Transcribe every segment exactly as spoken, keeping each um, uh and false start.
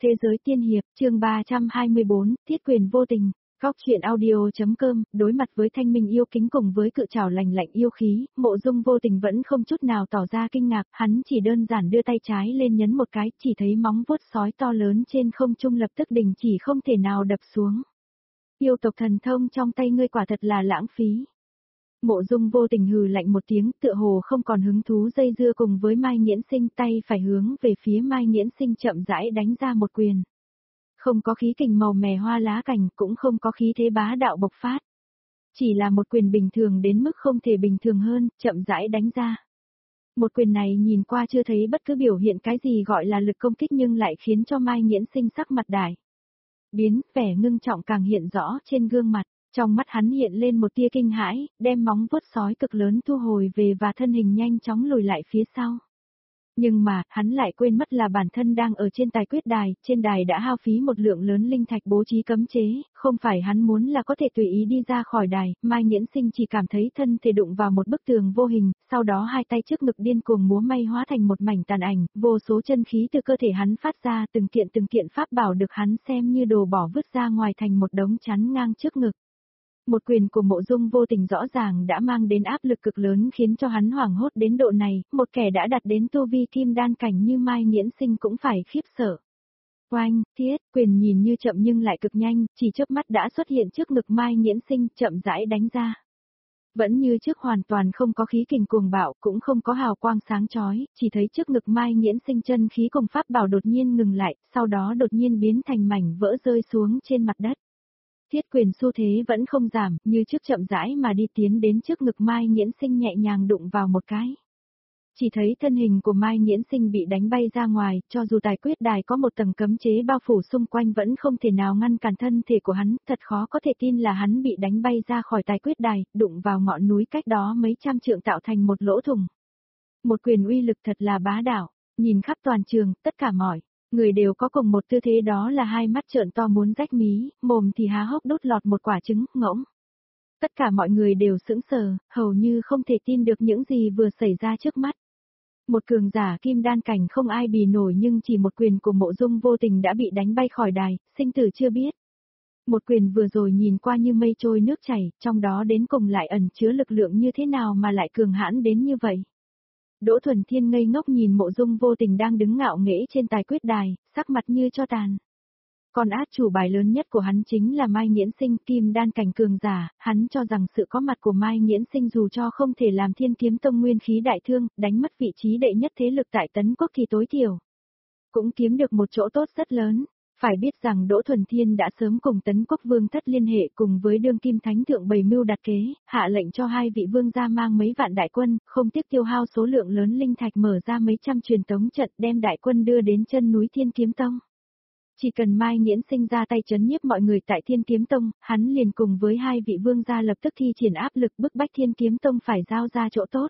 Thế giới tiên hiệp, chương ba trăm hai mươi bốn, thiết quyền vô tình. Góc chuyện audio.com, đối mặt với thanh minh yêu kính cùng với cự trảo lành lạnh yêu khí, Mộ Dung vô tình vẫn không chút nào tỏ ra kinh ngạc, hắn chỉ đơn giản đưa tay trái lên nhấn một cái, chỉ thấy móng vuốt sói to lớn trên không trung lập tức đình chỉ không thể nào đập xuống. Yêu tộc thần thông trong tay ngươi quả thật là lãng phí. Mộ Dung vô tình hừ lạnh một tiếng, tựa hồ không còn hứng thú dây dưa cùng với Mai Nghiễn Sinh, tay phải hướng về phía Mai Nghiễn Sinh chậm rãi đánh ra một quyền. Không có khí kình màu mè hoa lá cành, cũng không có khí thế bá đạo bộc phát. Chỉ là một quyền bình thường đến mức không thể bình thường hơn, chậm rãi đánh ra. Một quyền này nhìn qua chưa thấy bất cứ biểu hiện cái gì gọi là lực công kích nhưng lại khiến cho Mai Nghiễn Sinh sắc mặt đại biến, vẻ ngưng trọng càng hiện rõ trên gương mặt. Trong mắt hắn hiện lên một tia kinh hãi, đem móng vuốt sói cực lớn thu hồi về và thân hình nhanh chóng lùi lại phía sau. Nhưng mà, hắn lại quên mất là bản thân đang ở trên tài quyết đài, trên đài đã hao phí một lượng lớn linh thạch bố trí cấm chế, không phải hắn muốn là có thể tùy ý đi ra khỏi đài, Mai Nghiễn Sinh chỉ cảm thấy thân thể đụng vào một bức tường vô hình, sau đó hai tay trước ngực điên cuồng múa may hóa thành một mảnh tàn ảnh, vô số chân khí từ cơ thể hắn phát ra, từng kiện từng kiện pháp bảo được hắn xem như đồ bỏ vứt ra ngoài thành một đống chắn ngang trước ngực. Một quyền của Mộ Dung vô tình rõ ràng đã mang đến áp lực cực lớn khiến cho hắn hoảng hốt đến độ này, một kẻ đã đạt đến tu vi kim đan cảnh như Mai Nghiễn Sinh cũng phải khiếp sợ. Oanh, thiết, quyền nhìn như chậm nhưng lại cực nhanh, chỉ chớp mắt đã xuất hiện trước ngực Mai Nghiễn Sinh, chậm rãi đánh ra. Vẫn như trước hoàn toàn không có khí kình cuồng bạo, cũng không có hào quang sáng chói, chỉ thấy trước ngực Mai Nghiễn Sinh chân khí cùng pháp bảo đột nhiên ngừng lại, sau đó đột nhiên biến thành mảnh vỡ rơi xuống trên mặt đất. Thiết quyền xu thế vẫn không giảm, như trước chậm rãi mà đi tiến đến trước ngực Mai Nghiễn Sinh nhẹ nhàng đụng vào một cái. Chỉ thấy thân hình của Mai Nghiễn Sinh bị đánh bay ra ngoài, cho dù tài quyết đài có một tầng cấm chế bao phủ xung quanh vẫn không thể nào ngăn cản thân thể của hắn, thật khó có thể tin là hắn bị đánh bay ra khỏi tài quyết đài, đụng vào ngọn núi cách đó mấy trăm trượng tạo thành một lỗ thủng. Một quyền uy lực thật là bá đạo, nhìn khắp toàn trường, tất cả mọi người đều có cùng một tư thế, đó là hai mắt trợn to muốn rách mí, mồm thì há hốc đút lọt một quả trứng, ngỗng. Tất cả mọi người đều sững sờ, hầu như không thể tin được những gì vừa xảy ra trước mắt. Một cường giả kim đan cảnh không ai bì nổi nhưng chỉ một quyền của Mộ Dung vô tình đã bị đánh bay khỏi đài, sinh tử chưa biết. Một quyền vừa rồi nhìn qua như mây trôi nước chảy, trong đó đến cùng lại ẩn chứa lực lượng như thế nào mà lại cường hãn đến như vậy. Đỗ Thuần Thiên ngây ngốc nhìn Mộ Dung vô tình đang đứng ngạo nghễ trên tài quyết đài, sắc mặt như cho tàn. Còn át chủ bài lớn nhất của hắn chính là Mai Nghiễn Sinh, kim đan cảnh cường giả, hắn cho rằng sự có mặt của Mai Nghiễn Sinh dù cho không thể làm Thiên Kiếm Tông nguyên khí đại thương, đánh mất vị trí đệ nhất thế lực tại Tấn Quốc thì tối thiểu cũng kiếm được một chỗ tốt rất lớn. Phải biết rằng Đỗ Thuần Thiên đã sớm cùng Tấn Quốc vương thất liên hệ cùng với đương kim thánh thượng bày mưu đặt kế, hạ lệnh cho hai vị vương gia mang mấy vạn đại quân, không tiếc tiêu hao số lượng lớn linh thạch mở ra mấy trăm truyền tống trận đem đại quân đưa đến chân núi Thiên Kiếm Tông. Chỉ cần Mai Nghiễn Sinh ra tay trấn nhiếp mọi người tại Thiên Kiếm Tông, hắn liền cùng với hai vị vương gia lập tức thi triển áp lực bức bách Thiên Kiếm Tông phải giao ra chỗ tốt.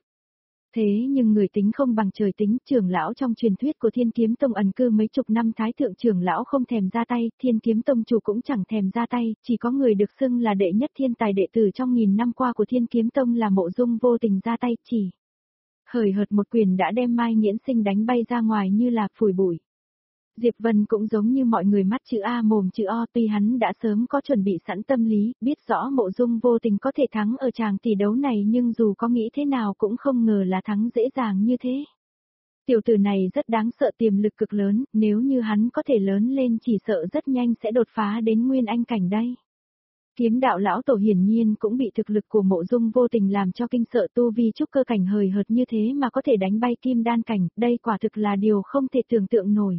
Thế nhưng người tính không bằng trời tính, trưởng lão trong truyền thuyết của Thiên Kiếm Tông ẩn cư mấy chục năm thái thượng trưởng lão không thèm ra tay, Thiên Kiếm Tông chủ cũng chẳng thèm ra tay, chỉ có người được xưng là đệ nhất thiên tài đệ tử trong nghìn năm qua của Thiên Kiếm Tông là Mộ Dung vô tình ra tay, chỉ hời hợt một quyền đã đem Mai Nghiễn Sinh đánh bay ra ngoài như là phủi bụi. Diệp Vân cũng giống như mọi người mắt chữ A mồm chữ O, tuy hắn đã sớm có chuẩn bị sẵn tâm lý, biết rõ Mộ Dung vô tình có thể thắng ở tràng tỷ đấu này nhưng dù có nghĩ thế nào cũng không ngờ là thắng dễ dàng như thế. Tiểu tử này rất đáng sợ, tiềm lực cực lớn, nếu như hắn có thể lớn lên chỉ sợ rất nhanh sẽ đột phá đến nguyên anh cảnh đây. Kiếm đạo lão tổ hiển nhiên cũng bị thực lực của Mộ Dung vô tình làm cho kinh sợ, tu vi trúc cơ cảnh hời hợt như thế mà có thể đánh bay kim đan cảnh, đây quả thực là điều không thể tưởng tượng nổi.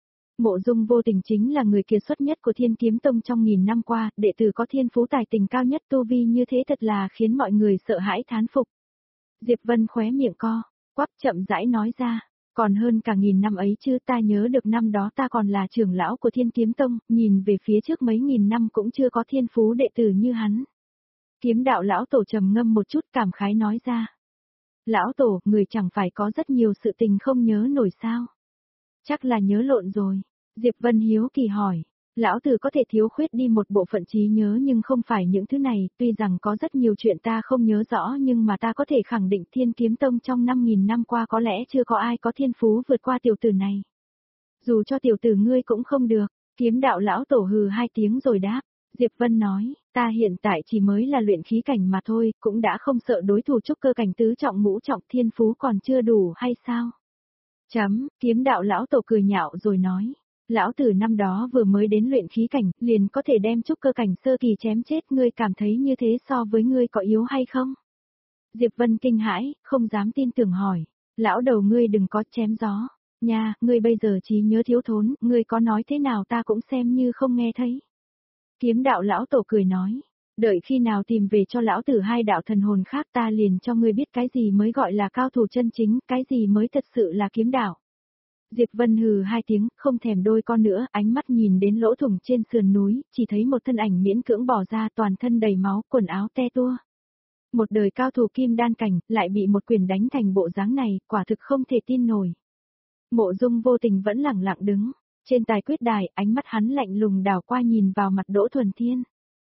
Mộ Dung vô tình chính là người kiệt xuất nhất của Thiên Kiếm Tông trong nghìn năm qua, đệ tử có thiên phú tài tình cao nhất, tu vi như thế thật là khiến mọi người sợ hãi thán phục. Diệp Vân khóe miệng co, quắp chậm rãi nói ra, còn hơn cả nghìn năm ấy chứ, ta nhớ được năm đó ta còn là trưởng lão của Thiên Kiếm Tông, nhìn về phía trước mấy nghìn năm cũng chưa có thiên phú đệ tử như hắn. Kiếm đạo lão tổ trầm ngâm một chút cảm khái nói ra. Lão tổ, người chẳng phải có rất nhiều sự tình không nhớ nổi sao? Chắc là nhớ lộn rồi. Diệp Vân hiếu kỳ hỏi, lão tử có thể thiếu khuyết đi một bộ phận trí nhớ nhưng không phải những thứ này, tuy rằng có rất nhiều chuyện ta không nhớ rõ nhưng mà ta có thể khẳng định Thiên Kiếm Tông trong năm nghìn năm qua có lẽ chưa có ai có thiên phú vượt qua tiểu tử này. Dù cho tiểu tử ngươi cũng không được, kiếm đạo lão tổ hừ hai tiếng rồi đáp. Diệp Vân nói, ta hiện tại chỉ mới là luyện khí cảnh mà thôi, cũng đã không sợ đối thủ trúc cơ cảnh tứ trọng ngũ trọng thiên phú còn chưa đủ hay sao? Chấm, kiếm đạo lão tổ cười nhạo rồi nói, lão tử năm đó vừa mới đến luyện khí cảnh, liền có thể đem trúc cơ cảnh sơ kỳ chém chết, ngươi cảm thấy như thế so với ngươi có yếu hay không? Diệp Vân kinh hãi, không dám tin tưởng hỏi, lão đầu ngươi đừng có chém gió, nha, ngươi bây giờ trí nhớ thiếu thốn, ngươi có nói thế nào ta cũng xem như không nghe thấy. Kiếm đạo lão tổ cười nói, đợi khi nào tìm về cho lão tử hai đạo thần hồn khác ta liền cho ngươi biết cái gì mới gọi là cao thủ chân chính, cái gì mới thật sự là kiếm đạo. Diệp Vân hừ hai tiếng, không thèm đôi con nữa, ánh mắt nhìn đến lỗ thủng trên sườn núi, chỉ thấy một thân ảnh miễn cưỡng bỏ ra toàn thân đầy máu, quần áo te tua. Một đời cao thủ kim đan cảnh, lại bị một quyền đánh thành bộ dáng này, quả thực không thể tin nổi. Mộ Dung Vô Tình vẫn lẳng lặng đứng. Trên tài quyết đài, ánh mắt hắn lạnh lùng đảo qua nhìn vào mặt Đỗ Thuần Thiên.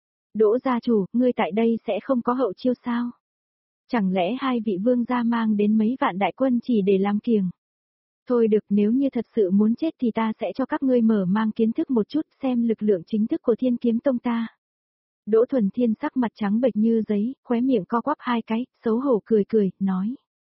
Đỗ gia chủ, ngươi tại đây sẽ không có hậu chiêu sao? Chẳng lẽ hai vị vương gia mang đến mấy vạn đại quân chỉ để làm kiềng? Thôi được, nếu như thật sự muốn chết thì ta sẽ cho các ngươi mở mang kiến thức một chút xem lực lượng chính thức của Thiên Kiếm Tông ta. Đỗ Thuần Thiên sắc mặt trắng bệch như giấy, khóe miệng co quắp hai cái, xấu hổ cười cười, nói.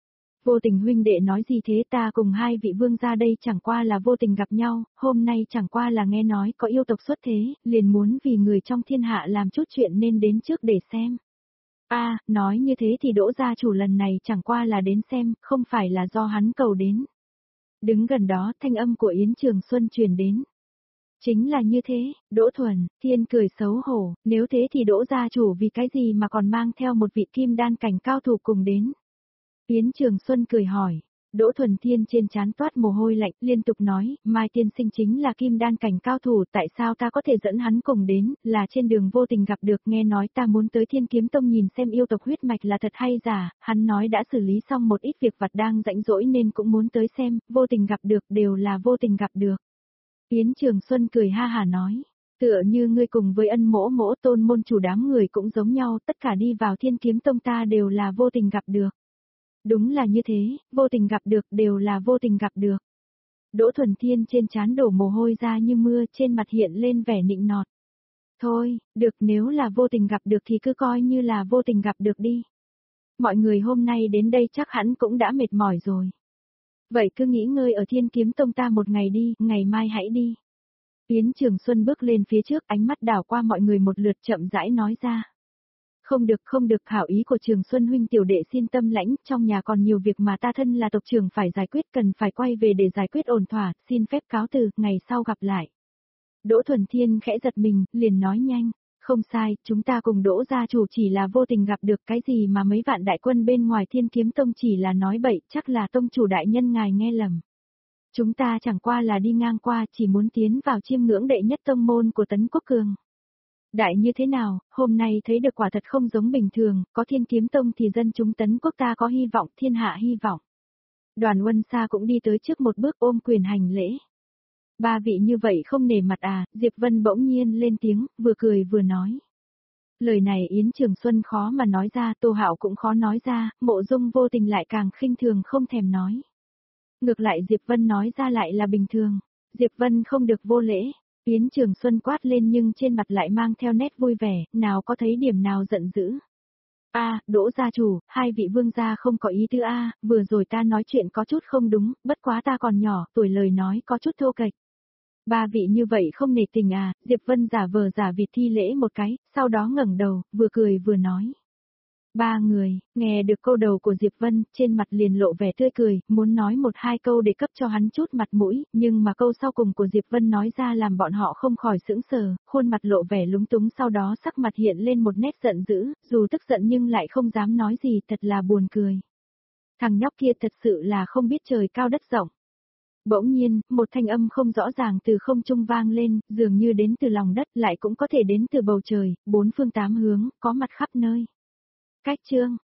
Vô Tình huynh đệ nói gì thế, ta cùng hai vị vương gia đây chẳng qua là vô tình gặp nhau, hôm nay chẳng qua là nghe nói có yêu tộc xuất thế, liền muốn vì người trong thiên hạ làm chút chuyện nên đến trước để xem. A, à, nói như thế thì Đỗ gia chủ lần này chẳng qua là đến xem, không phải là do hắn cầu đến. Đứng gần đó, thanh âm của Yến Trường Xuân truyền đến. Chính là như thế, Đỗ Thuần Thiên cười xấu hổ, nếu thế thì Đỗ gia chủ vì cái gì mà còn mang theo một vị kim đan cảnh cao thủ cùng đến. Yến Trường Xuân cười hỏi, Đỗ Thuần Thiên trên trán toát mồ hôi lạnh, liên tục nói, Mai tiên sinh chính là kim đan cảnh cao thủ, tại sao ta có thể dẫn hắn cùng đến, là trên đường vô tình gặp được, nghe nói ta muốn tới Thiên Kiếm Tông nhìn xem yêu tộc huyết mạch là thật hay giả, hắn nói đã xử lý xong một ít việc vặt đang rãnh rỗi nên cũng muốn tới xem, vô tình gặp được, đều là vô tình gặp được. Yến Trường Xuân cười ha hà nói, tựa như ngươi cùng với ân mỗ mỗ tôn môn chủ đám người cũng giống nhau, tất cả đi vào Thiên Kiếm Tông ta đều là vô tình gặp được. Đúng là như thế, vô tình gặp được đều là vô tình gặp được. Đỗ Thuần Thiên trên trán đổ mồ hôi ra như mưa, trên mặt hiện lên vẻ nịnh nọt. Thôi, được, nếu là vô tình gặp được thì cứ coi như là vô tình gặp được đi. Mọi người hôm nay đến đây chắc hẳn cũng đã mệt mỏi rồi. Vậy cứ nghỉ ngơi ở Thiên Kiếm Tông ta một ngày đi, ngày mai hãy đi. Yến Trường Xuân bước lên phía trước, ánh mắt đảo qua mọi người một lượt, chậm rãi nói ra. Không được không được, hảo ý của Trường Xuân huynh tiểu đệ xin tâm lãnh, trong nhà còn nhiều việc mà ta thân là tộc trưởng phải giải quyết, cần phải quay về để giải quyết ổn thỏa, xin phép cáo từ, ngày sau gặp lại. Đỗ Thuần Thiên khẽ giật mình, liền nói nhanh, không sai, chúng ta cùng Đỗ gia chủ chỉ là vô tình gặp được, cái gì mà mấy vạn đại quân bên ngoài Thiên Kiếm Tông chỉ là nói bậy, chắc là tông chủ đại nhân ngài nghe lầm. Chúng ta chẳng qua là đi ngang qua, chỉ muốn tiến vào chiêm ngưỡng đệ nhất tông môn của Tấn Quốc Cường. Đại như thế nào, hôm nay thấy được quả thật không giống bình thường, có Thiên Kiếm Tông thì dân chúng Tấn Quốc ta có hy vọng, thiên hạ hy vọng. Đoàn Uân Sa cũng đi tới trước một bước ôm quyền hành lễ. Ba vị như vậy không nể mặt à, Diệp Vân bỗng nhiên lên tiếng, vừa cười vừa nói. Lời này Yến Trường Xuân khó mà nói ra, Tô Hạo cũng khó nói ra, Mộ Dung Vô Tình lại càng khinh thường không thèm nói. Ngược lại Diệp Vân nói ra lại là bình thường, Diệp Vân không được vô lễ. Yến Trường Xuân quát lên nhưng trên mặt lại mang theo nét vui vẻ, nào có thấy điểm nào giận dữ. A, à, Đỗ gia chủ, hai vị vương gia không có ý tư a, à, vừa rồi ta nói chuyện có chút không đúng, bất quá ta còn nhỏ, tuổi lời nói có chút thô kệch. Ba vị như vậy không nể tình à, Diệp Vân giả vờ giả vịt thi lễ một cái, sau đó ngẩng đầu, vừa cười vừa nói. Ba người, nghe được câu đầu của Diệp Vân, trên mặt liền lộ vẻ tươi cười, muốn nói một hai câu để cấp cho hắn chút mặt mũi, nhưng mà câu sau cùng của Diệp Vân nói ra làm bọn họ không khỏi sững sờ, khuôn mặt lộ vẻ lúng túng, sau đó sắc mặt hiện lên một nét giận dữ, dù tức giận nhưng lại không dám nói gì, thật là buồn cười. Thằng nhóc kia thật sự là không biết trời cao đất rộng. Bỗng nhiên, một thanh âm không rõ ràng từ không trung vang lên, dường như đến từ lòng đất, lại cũng có thể đến từ bầu trời, bốn phương tám hướng, có mặt khắp nơi. Cách chương